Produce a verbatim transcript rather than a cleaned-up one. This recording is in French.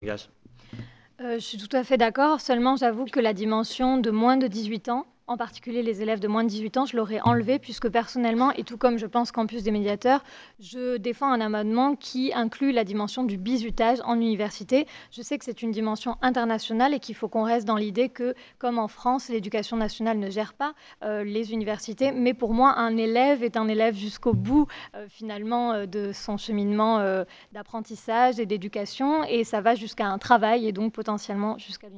Gaz. Heu, je suis tout à fait d'accord. Seulement, j'avoue que la dimension de moins de dix-huit ans, en particulier les élèves de moins de dix-huit ans, je l'aurais enlevée puisque personnellement et tout comme je pense Campus des médiateurs, je défends un amendement qui inclut la dimension du bizutage en université. Je sais que c'est une dimension internationale et qu'il faut qu'on reste dans l'idée que, comme en France, l'éducation nationale ne gère pas, heu, les universités. Mais pour moi, un élève est un élève jusqu'au bout, heu, finalement, heu, de son cheminement, heu, d'apprentissage et d'éducation et ça va jusqu'à un travail et donc potentiellement jusqu'à l'uni